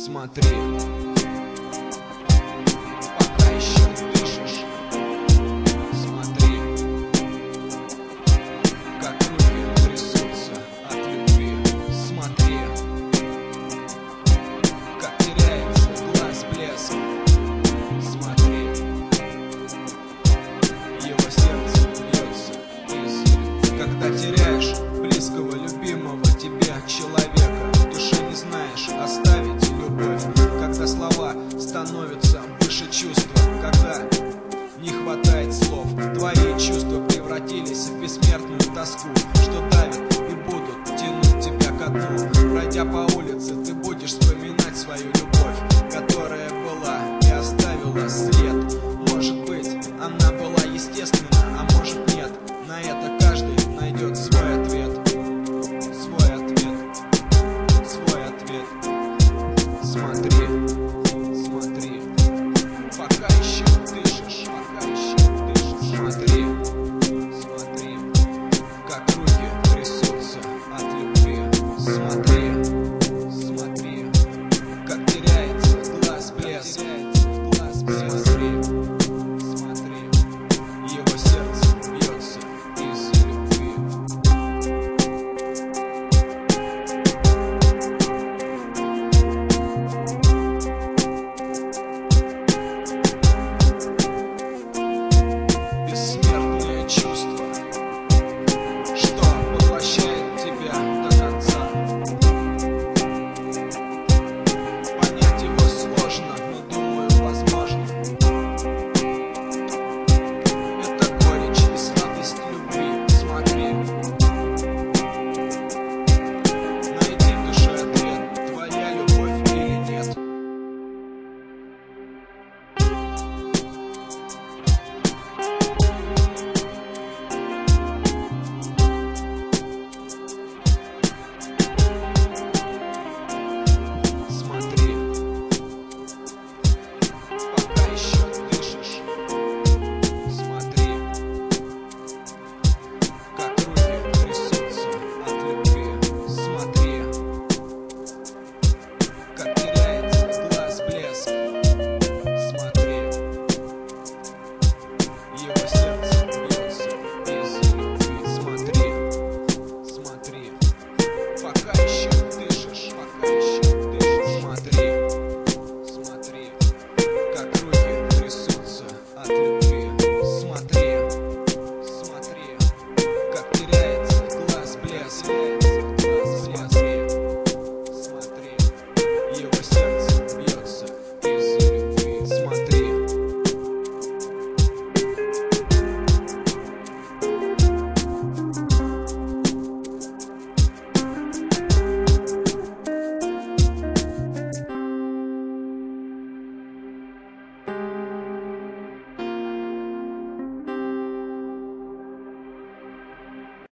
Смотри, пока еще дышишь. Смотри, как руки трясутся от любви. Смотри, как теряется глаз блеск. Смотри, его сердце бьется из. Когда теряешь близкого, любимого тебе человека, в душе не знаешь оставить любовь. Когда слова становятся выше чувства, когда не хватает слов, твои чувства превратились в бессмертную тоску, что давит и будут тянуть тебя ко дну. Пройдя по улице, ты будешь вспоминать свою любовь, которая была и оставила след. Может быть, она была естественна, а может нет. На это каждый найдет свой ответ. Свой ответ. Свой ответ. Смотри, смотри, пока еще дышишь, пока еще дышишь. Смотри, смотри, как руки трясутся от любви. Смотри, смотри, как теряется глаз блеск. Смотри, смотри, его сердце бьется из-за любви. Бессмертное чувство, что поглощает тебя до конца. Понять его сложно, но думаю, возможно. Это горечь и сладость любви. Смотри, найди в душе ответ, твоя любовь или нет. Смотри, пока еще